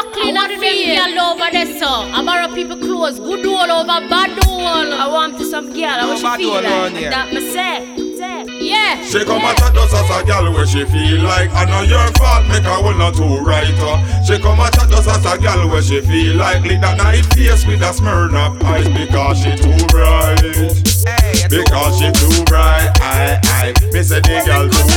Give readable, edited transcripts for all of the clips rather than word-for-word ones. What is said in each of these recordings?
clean and feel girl over there, so I borrow people clothes, good all over bad all. I want to some girl, I wish she feel like that me say. Yeah. She come and chat us as a girl where she feel like I know your fault, make her will not too right. She come and chat us as a girl where she feel like lick that night face with a smirn up eyes because she too bright. Because she too bright, me say the girl too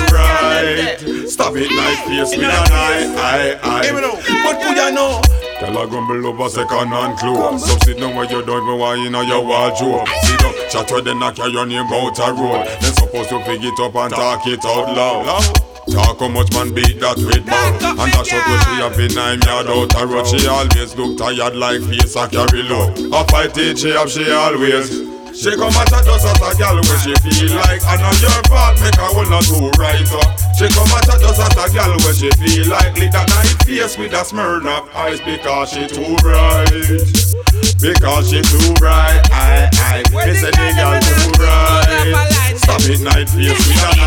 bright. Stop it night face with an eye. But who you know? Tell her grumble over second hand clothes. So sit down where you don't even want in your wardrobe. Sit down, chat with them, knock your name out a road. Then supposed to pick it up and talk it out loud. Talk how much man beat that with ball. And that's what she have been 9 yard out a road. She always look tired like face a carry load. A fight it she have she always. She come and chat us as a girl where she feel like I know your fault, make her will not too right. She come and chat us as a girl where she feel like lick that night face with a smirn up eyes because she too bright. Because she too bright, me say the girl too bright. Stop it night face with an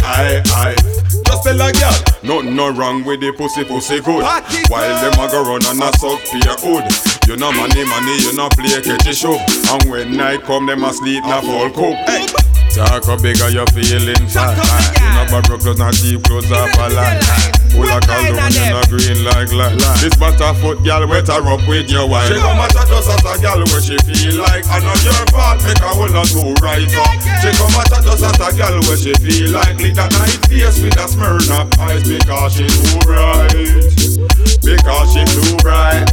eye. Just tell a girl, nothing no wrong with the pussy good. While them a go run and a suck for your hood. You know money, you know play catchy show. And when night come, them a sleep na full cook. Hey. Talk how big are your feelings? You know bad clothes, not cheap clothes off a land. Full of caldoon and a green like light. This butterfoot girl wet her up with your wife. She come and chat us as a girl where she feel like I know your fault, make her will not too right. She come and chat us as a girl where she feel like lick that night face with a smirn up eyes because she too bright. Because she too bright,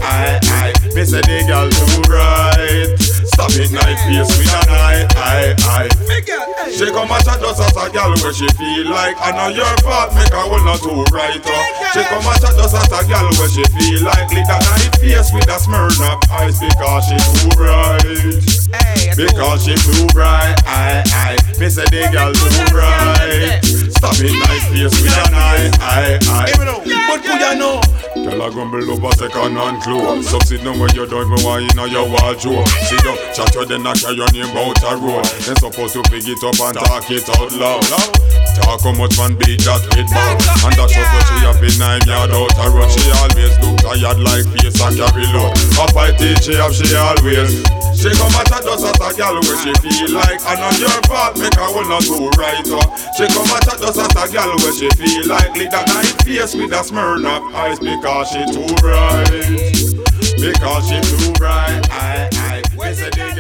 me say the girl too bright. Stop it night face with an eye. She come and chat us as a girl where she feel like I know your fault, make her will not too right. She come and chat us as a girl where she feel like lick that night face with a smirn up eyes because she too bright. Because she too bright, me say the girl too bright. Stop it night face with an eye. But who you know? Tell her grumble over second hand clothes. So sit down where you don't even want in your wardrobe. Sit down, chat with them, knock your name out a road. Then supposed to pick it up and talk it out loud. Talk how much man beat that with ball. And that's what she have been 9 yard out a road. She always look tired like face a carry load. A fight it she have she always. She come and chat us as a girl where she feel like I know your fault, make her will not too right. She come and chat us as a girl where she feel like lick that night face with a smirn up eyes because she too bright. Because she too bright,